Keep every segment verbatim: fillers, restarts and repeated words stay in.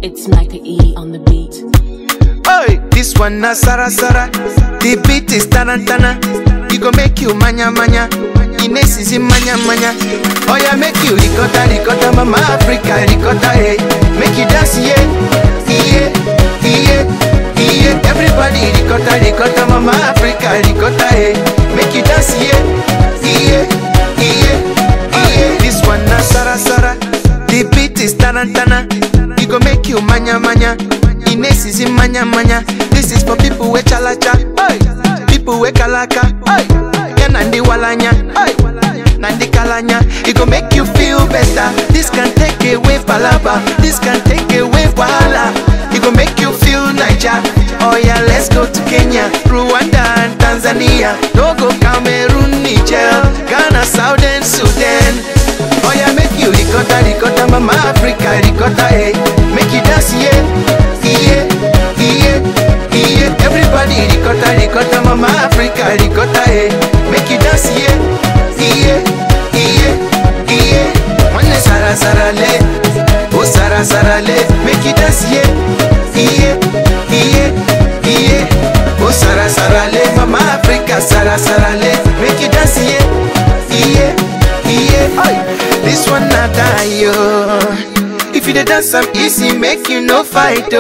It's Micah E on the beat. Oi, this one na Sara Sara. The beat is tarantana. You go make you manya manya. Ines is in manya manya. Oh yeah, make you ricotta ricotta, mama Africa ricotta, hey. Make you dance, yeah, yeah, yeah, yeah. Everybody ricotta ricotta, mama Africa ricotta, hey. Make you dance, yeah, yeah, yeah, yeah. This one na Sara Sara. The beat is tarantana. You go make you manya manya. Ines is in manya manya. This is for people with chalacha, oi. People with kalaka, oi. Yeah, nandi walanya, oi. Nandi kalanya. It go make you feel better. This can take away palaba. This can take away wahala. It go make you feel Niger. Oh yeah, let's go to Kenya, Rwanda and Tanzania, Togo, Cameroon, Niger, Ghana, Southern Sudan. Oh yeah, make you ricotta ricotta, mama Africa ricotta, hey. Make you dance, yeah. Yeah, yeah, yeah. Everybody ricotta, ricotta, mama Africa ricotta, hey. Make you dance, yeah, yeah, yeah, yeah. One Sara Sara le, oh Sara Sara le. Make you dance, yeah, yeah, yeah, yeah. Oh Sara Sara le, mama Africa Sara Sara le. Make you dance, yeah, yeah, yeah. Oi, this one not die, yo. If you dey dance am easy, make you no fight,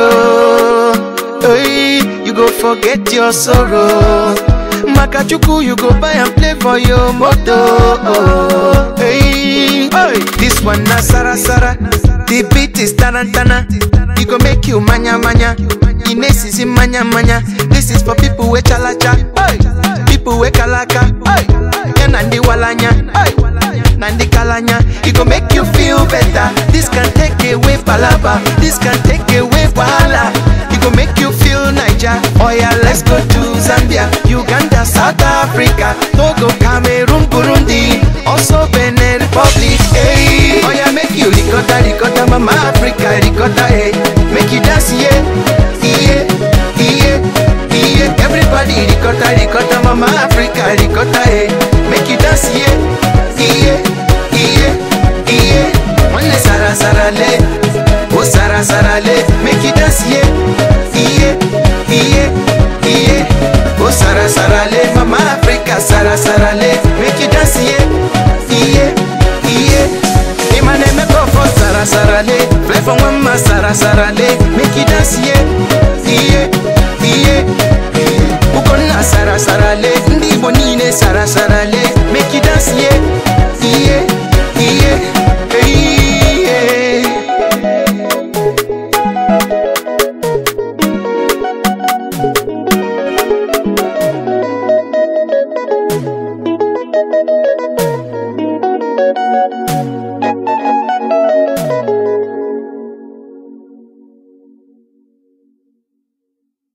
oh. Hey, you go forget your sorrow. Makachuku, you go buy and play for your moto. Oh, hey, hey, this one na Sara Sara. The beat is tarantana. You go make you manya manya. Ines is in manya manya. This is for people with chalacha, hey. People with kalaka, hey. Yeah, nandi walanya, hey. Nandi kalanya. It go make you feel better. This can take away palaba. This can take away wahala. It go make you feel Niger. Oh yeah, let's go to Zambia, Uganda, South Africa, Togo, Cameroon, Burundi, also Benin Republic. Hey, oh yeah, make you ricotta ricotta, mama Africa ricotta, hey. Make you dance, yeah, yeah, yeah, yeah. Everybody ricotta ricotta, mama Africa ricotta, hey. Make you dance, yeah, yeah, yeah, yeah. One Sara Sara le, oh Sara Sara le. Make you dance, yeah, yeah, yeah, yeah. Oh Sara Sara le, mama Africa Sara Sara le. Make you dance, yeah, yeah, yeah. Hey, my name is for Sara Sara le. Play for mama Sara Sara le. Make you dance, yeah.